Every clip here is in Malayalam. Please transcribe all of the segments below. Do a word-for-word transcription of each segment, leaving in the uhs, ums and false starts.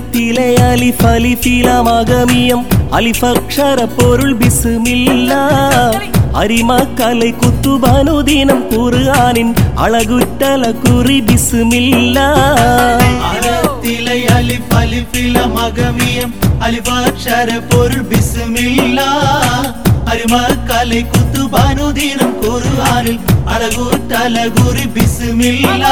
അഹദത്തിലെ അലിഫ് അലിഫിലമഗമിയം അലിഫക്ഷര പൊരുൾ ബിസ്മില്ലാ അരിമക്കலை കുത്തുബാനുദീനം ഖുർആനിൻ അളകുറ്റല കുറി ബിസ്മില്ലാ അഹദത്തിലെ അലിഫ് അലിഫിലമഗമിയം അലിഫക്ഷര പൊരുൾ ബിസ്മില്ലാ അരിമക്കலை കുത്തുബാനുദീനം ഖുർആനിൽ അളകുറ്റല കുറി ബിസ്മില്ലാ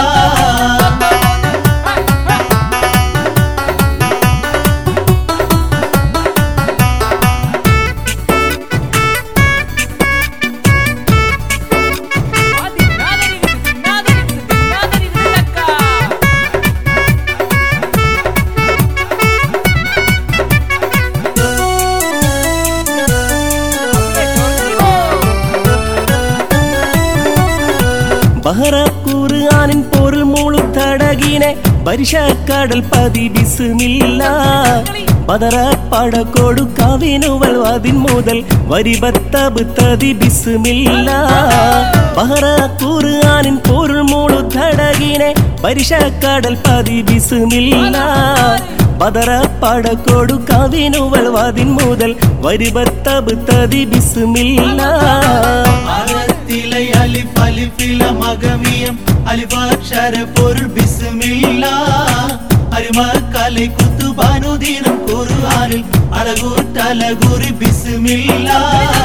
ബഹറ ഖുർആനിൻ പൊരുൾ മുഴുത്തടകിനെ പരിശക്കടൽ പതി ബിസ്മില്ലാ ബദറ പടകൊടു കവിനുവൽ അതിൻ മുതൽ വരിബത്തബ് തതി ബിസ്മില്ലാ ബഹറ ഖുർആനിൻ പൊരുൾ മുഴുത്തടകിനെ പരിശക്കടൽ പതി ബിസ്മില്ലാ ബദറ പടകൊടു കവിനുവൽ അതിൻ മുതൽ വരിബത്തബ് തതി ബിസ്മില്ലാ അഹദത്തിലെ അലിഫ് അലിഫിലമഗമിയം അലിഫക്ഷര പൊരുൾ ബിസ്മില്ലാ അരിമക്കலை കുത്തുബാനുദീനം ഖുർആനിൽ അളകുറ്റല കുറി ബിസ്മില്ലാ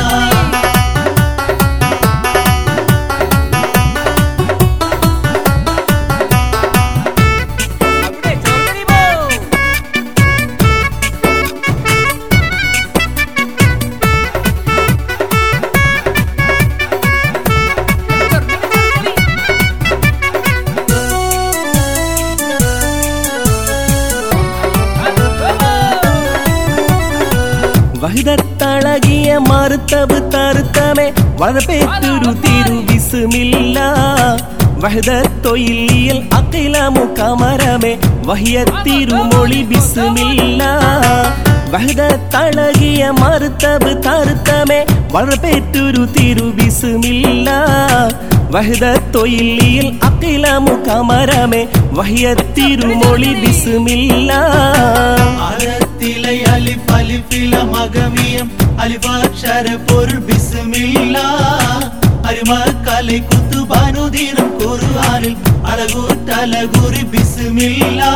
വഹദത്തളകിയ മർത്തബ് തർത്തമേ വഴപേറ്റൊരു തിരു ബിസ്മില്ലാ വഹദത്തൊയിലിയൽ അഖിലമു കമരമേ വഹിയത്തിരുമൊളി ബിസ്മില്ലാ വഹദത്തളകിയ മർത്തബ് തർത്തമേ വഴപേറ്റൊരു തിരു ബിസ്മില്ലാ വഹദത്തൊയിലിയൽ അഖിലമു കമരമേ വഹിയത്തിരുമൊളി ബിസ്മില്ലാ അഹദത്തിലെ അലിഫ് അലിഫിലമഗമിയം അലിഫക്ഷര പൊരുൾ ബിസ്മില്ലാ അരിമക്കலை കുത്തുബാനുദീനം ഖുർആനിൽ അളകുറ്റല കുറി ബിസ്മില്ലാ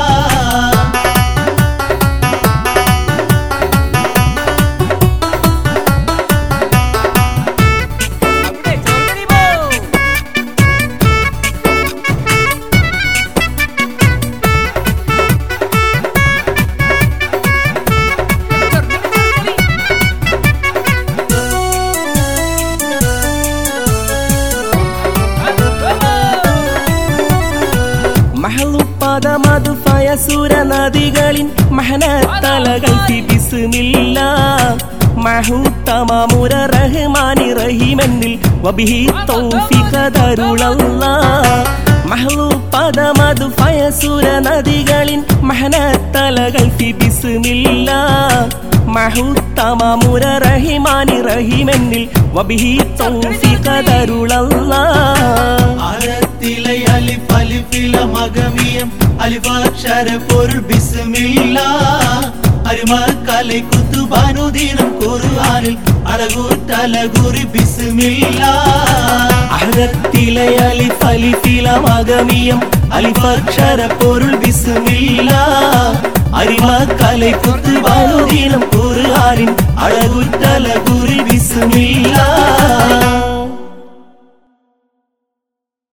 മഹലുപ്പദമതു ഫയസുര നദികളിൻ മഹനത്തലകൾ ബിസ്മില്ലാ മഹുത്തമമുര റഹ്മാനി റഹീമെന്നിൽ വബിഹി തൗഫീഖ ദരുളല്ലാ മഹലുപ്പദമതു ഫയസുര നദികളിൻ മഹനത്തലകൾ ബിസ്മില്ലാ മഹുത്തമമുര റഹ്മാനി റഹീമെന്നിൽ വബിഹി തൗഫീഖ ദരുളല്ലാ അഹദത്തിലെ അലിഫ് അലിഫിലമഗമിയം അലിഫക്ഷര പൊരുൾ ബിസ്മില്ലാ അരിമക്കலை കുത്തുബാനുദീനം ഖുർആനിൽ അളകുറ്റല കുറി ബിസ്മില്ലാ അഹദത്തിലെ അലിഫ് അലിഫിലമഗമിയം അലിഫക്ഷര പൊരുൾ ബിസ്മില്ലാ അരിമക്കலை കുത്തുബാനുദീനം ഖുർആനിൻ അളകുറ്റല കുറി ബിസ്മില്ലാ